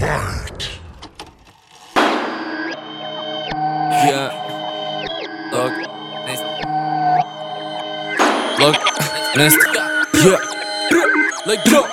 Fight. Yeah. Look, next. Yeah. Like go.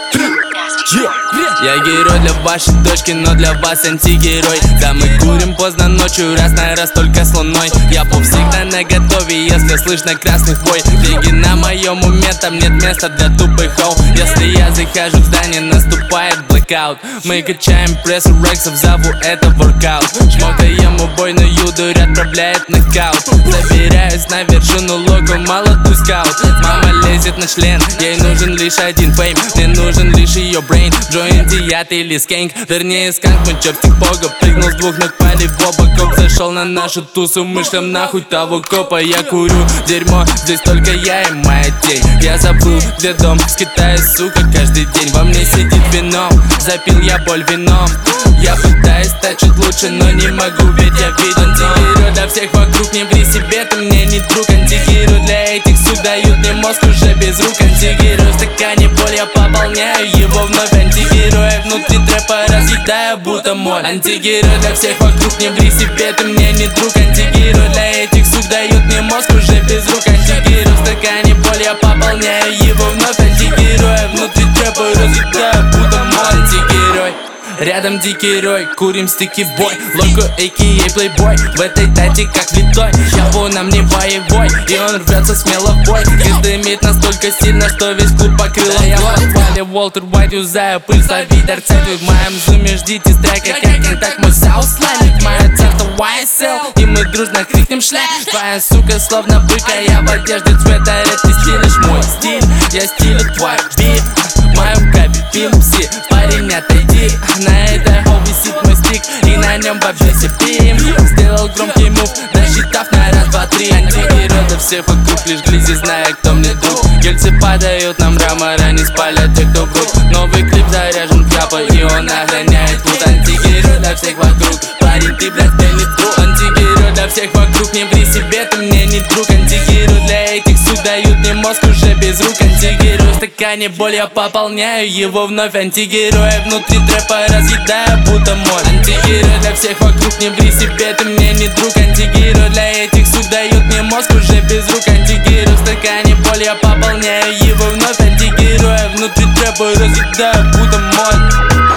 Я герой для вашей дочки, но для вас антигерой. Да, мы курим поздно ночью, раз на раз только с луной. Я всегда наготове, если слышно красный вой. Деньги на моем уме, там нет места для тупых хоу. Если я захожу в здание, наступает блэкаут. Мы качаем прессу рексов, зову это воркаут. Шмокаем убойную дурь, отправляет нокаут. Забираюсь на вершину локу, молодой скаут. Мама лезет на член, ей нужен лишь один фейм. Мне нужен лишь ее брейн. Джойнти, яд или скэнк, вернее сканк. Мой чопстик пога, прыгнул с двух ног, пали в оба. Коп зашел на нашу тусу, мы шлем нахуй того копа. Я курю дерьмо, здесь только я и моя тень. Я забыл, где дом, скитаюсь, сука, каждый день. Во мне сидит вином, запил я боль вином. Я пытаюсь стать чуть лучше, но не могу, ведь я виден. Антигерой для всех вокруг, не ври себе, ты мне не друг. Антигерой для этих сук, дают мне мозг уже без рук. Антигерой в стакане боль, я пополняю его вновь. Антигерой внутри трэпа разъедаю, будто моль. Антигерой для всех вокруг, не ври себе, ты мне не друг. Антигерой для этих сук, дают мне мозг уже без рук. Антигерой в стакане боль, я пополняю его вновь. Антигерой внутри трэпа разъедаю, будто моль. Антигерой. Рядом дикий рой, курим стики в бой. Локо, а.к.а. плейбой, в этой тате как влитой. Япо нам не боевой, и он рвется смело в бой. И дымит настолько сильно, что весь клуб покрыл огонь. Я в подвале Уолтер Уайт, юзаю пыль, словить арцепты. В моем зуме ждите с трека, как не так мой сауслайн. Мое царство YSL, и мы дружно крикнем шлях. Твоя сука словно быка, я в одежде цвета ред. Ты стилишь мой стиль, я стилю твой бит. В моем капе пимпси, парень отойди. На этой хол висит мой стик, и на нем вообще все пим. Сделал громкий мув, досчитав на раз, два, три. Антигерой для всех вокруг, лишь глизи, зная, кто мне друг. Гельцы падают на мрамор, они спалят те, кто врут. Новый клип заряжен в капо, и он охраняет тут. Антигерой для всех вокруг, парень, ты, блядь, мне не друг. Антигерой для всех вокруг, не ври себе, ты мне не друг. Антигерой для этих сук, дают мне мозг уже без рук. Антигерой в стакане боль, я пополняю его вновь. Антигерой внутри трэпа разъедаю, будто моль. Антигерой для всех вокруг, не ври себе, ты мне не друг. Антигерой для этих сук, дают мне мозг уже без рук. Антигерой в стакане боль, я пополняю его вновь. Антигерой внутри трэпа разъедаю, будто моль.